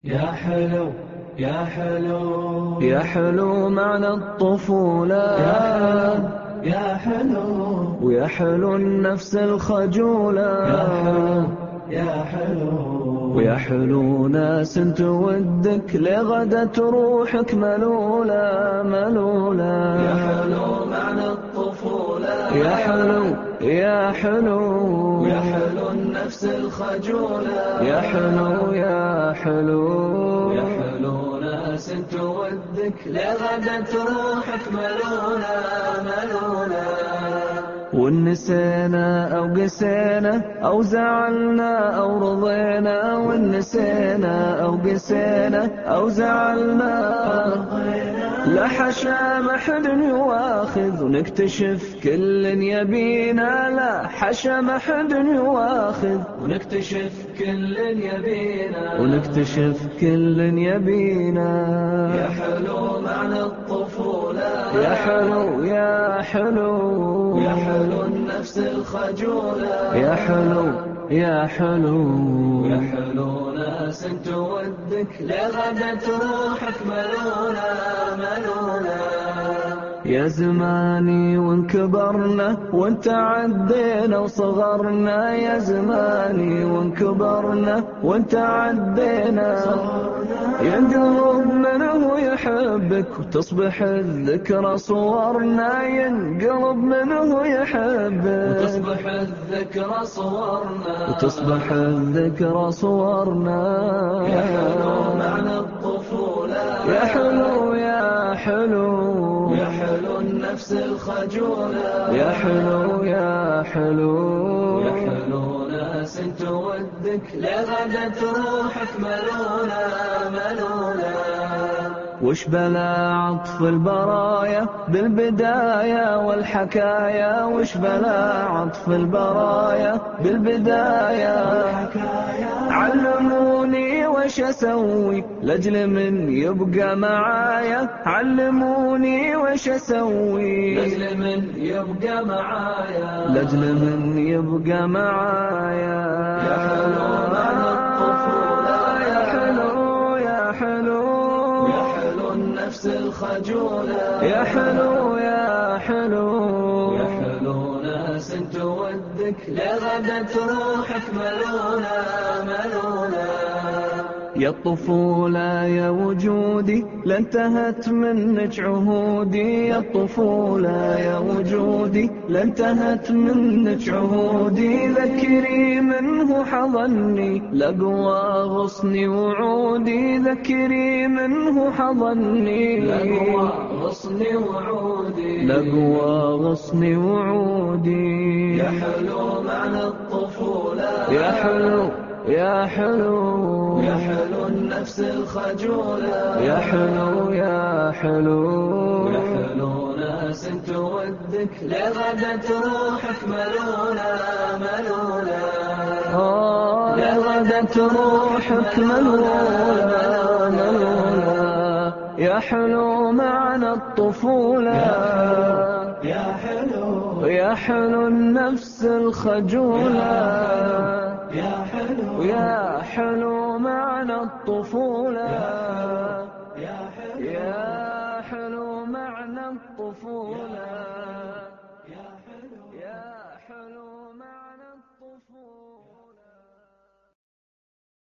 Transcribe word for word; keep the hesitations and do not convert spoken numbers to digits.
يا حلو يا حلو يا حلو معنى الطفولة، يا حلو يا حلو ويا حلو النفس الخجولة، يا حلو يا حلو ويا حلو ناس تودك لغدا روحك ملولة ملولة. يا حلو معنى الطفولة، يا حلو يا حلو يا حلو النفس الخجولة، يا حلو يا حلو يا حلو ناس تودك لغدا روحك ملولة ملولة. وإن نسينا أو قسينا أو زعلنا أو رضينا، وإن نسينا أو قسينا أو زعلنا، لا حشا ما حد يواخذ ونكتشف كل يبينا، لا حشا ما حد يواخذ ونكتشف كل يبينا، ونكتشف كل يبينا. يا حلو معنى الطفولة، يا حلو يا حلو يا حلو النفس الخجولة، يا حلو يا حلو يا حلو ناس تودك لغدا روحك ملولة ملولة. يا زماني وانكبرنا وانت عدينا وصغرنا، يا زماني وانكبرنا وانت عدينا، يا قلب منه يحبك وتصبح الذكرى صورنا، يا قلب منه يحبك وتصبح الذكرى صورنا، وتصبح الذكرى صورنا. يا حلو معنى الطفولة، يا حلو يا حلو يا حلو النفس الخجولة، يا حلو يا حلو يا حلو ناس تودك لغدا روحك ملولة ملولة. وش بلا عطف البرايا بالبداية والحكاية، وش بلا عطف البرايا بالبداية، علموني وش اسوي لاجل من يبقى معايا، علموني وش اسوي لاجل من يبقى معايا، لاجل من يبقى معايا. يا حلو معنى الطفولة، يا حلو يا حلو يا حلو النفس الخجولة، يا حلو يا حلو يا حلو ناس تودك لغدا روحك ملولة ملولة. يا الطفولة يا وجودي لانتهت منك عهودي، يا الطفولة يا وجودي لانتهت منك عهودي، ذكري منه حضني لقوى غصني وعودي، ذكري منه حضني لقوى غصني وعودي، لقوى غصني وعودي. يا حلو معنى الطفولة، يا حلو يا حلو يا حلو النفس الخجولة، يا حلو يا حلو يا حلو ناس تودك لغدا روحك ملولة ملولة. آه لغدا روحك ملولة ملولة. يا حلو معنى الطفولة، يا حلو يا حلو النفس الخجولة، يا حلو يا حلو معنى الطفولة.